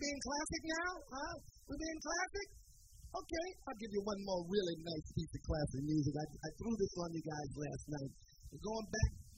being classic now? Huh? We're being classic? Okay, I'll give you one more really nice piece of classic music. I threw this on you guys last night. Going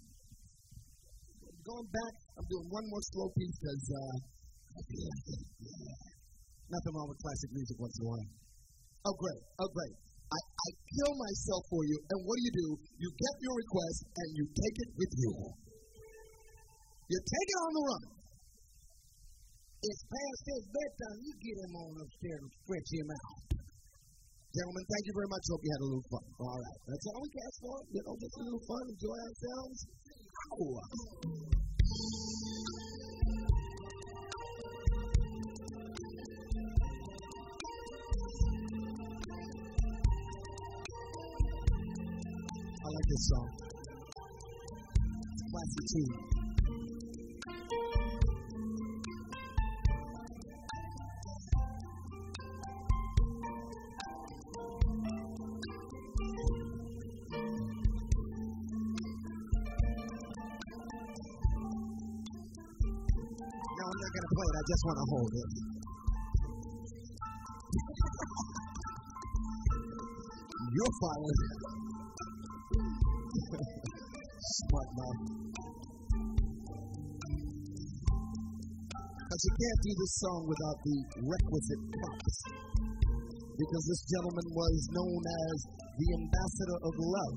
back, I'm doing one more slow piece because I feel like it. Yeah. Nothing wrong with classic music once in a while. Oh, great. I kill myself for you, and what do? You get your request, and you take it with you. You take it on the run. It's past his bedtime. You get him on upstairs and stretch him out. Gentlemen, thank you very much. Hope you had a little fun. All right. That's all we ask for. Just a little fun. Enjoy ourselves. Ow. I like this song. It's a classic tune. No, I'm not going to play it. I just want to hold it. You're fired. Smart man. But you can't do this song without the requisite props. Because this gentleman was known as the ambassador of love.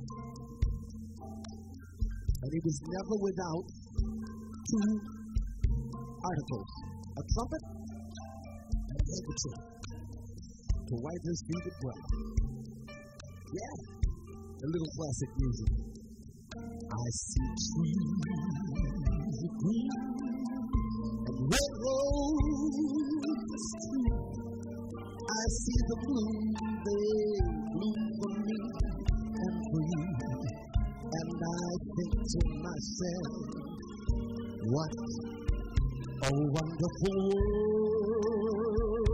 And he was never without two articles. A trumpet and a handkerchief to wipe his feet at breath. Yeah. A little classic music. I see trees of green and red roses too. I see the bloom, they bloom for me and for you. And I think to myself, what a wonderful world.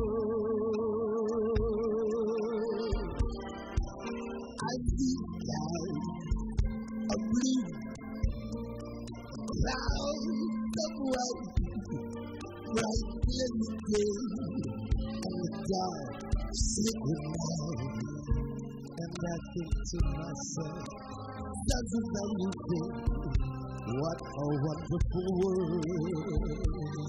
I see clouds of blue, clouds of white, bright blue day, and the dark sacred night. And I think to myself, doesn't that you think, what a wonderful world.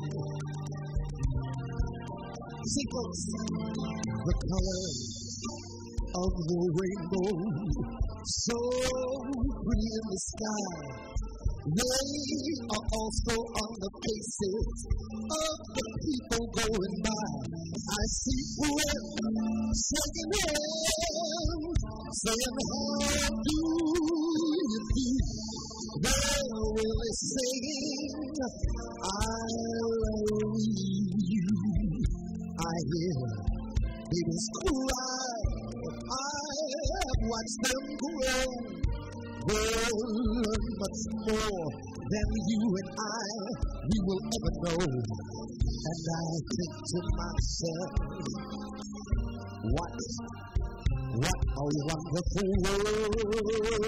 See folks, the colors of the rainbow, so pretty in the sky, they are also on the faces of the people going by. I see friends shaking hands, saying how do you do. They're really saying I love you. I hear babies cry. I have watched them grow. They'll learn much more than you and we will ever know. And I think to myself, what a wonderful world.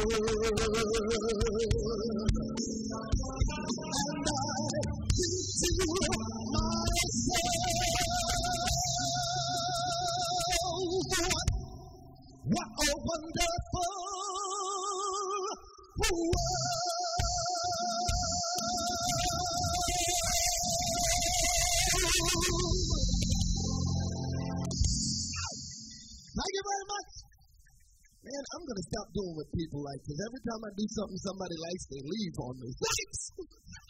And I think to myself, what a wonderful world. Thank you very much. Man, I'm going to stop doing what people like, because every time I do something somebody likes, they leave on me. Thanks.